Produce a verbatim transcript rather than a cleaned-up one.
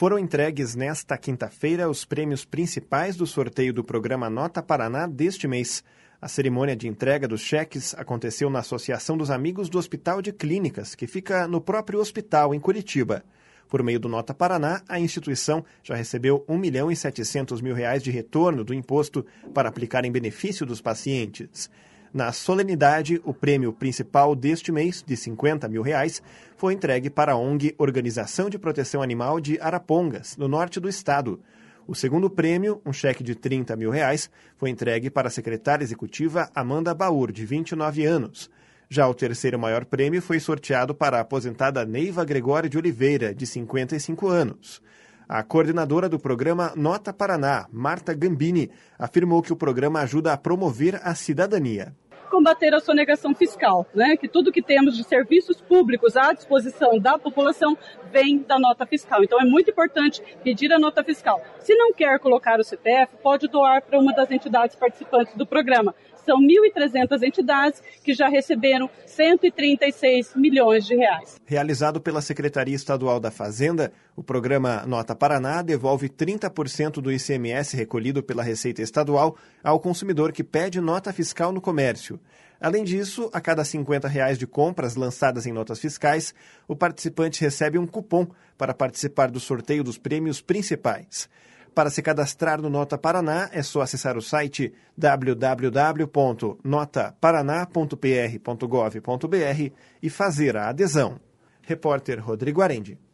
Foram entregues nesta quinta-feira os prêmios principais do sorteio do programa Nota Paraná deste mês. A cerimônia de entrega dos cheques aconteceu na Associação dos Amigos do Hospital de Clínicas, que fica no próprio hospital, em Curitiba. Por meio do Nota Paraná, a instituição já recebeu um milhão e setecentos mil reais de retorno do imposto para aplicar em benefício dos pacientes. Na solenidade, o prêmio principal deste mês, de cinquenta mil reais, foi entregue para a O N G Organização de Proteção Animal de Arapongas, no norte do estado. O segundo prêmio, um cheque de trinta mil reais, foi entregue para a secretária executiva Amanda Baur, de vinte e nove anos. Já o terceiro maior prêmio foi sorteado para a aposentada Neiva Gregório de Oliveira, de cinquenta e cinco anos. A coordenadora do programa Nota Paraná, Marta Gambini, afirmou que o programa ajuda a promover a cidadania. Combater a sonegação fiscal, né? Que tudo que temos de serviços públicos à disposição da população vem da nota fiscal. Então é muito importante pedir a nota fiscal. Se não quer colocar o C P F, pode doar para uma das entidades participantes do programa. São mil e trezentas entidades que já receberam cento e trinta e seis milhões de reais. Realizado pela Secretaria Estadual da Fazenda, o programa Nota Paraná devolve trinta por cento do I C M S recolhido pela Receita Estadual ao consumidor que pede nota fiscal no comércio. Além disso, a cada cinquenta reais de compras lançadas em notas fiscais, o participante recebe um cupom para participar do sorteio dos prêmios principais. Para se cadastrar no Nota Paraná, é só acessar o site w w w ponto nota paraná ponto p r ponto gov ponto b r e fazer a adesão. Repórter Rodrigo Arendi.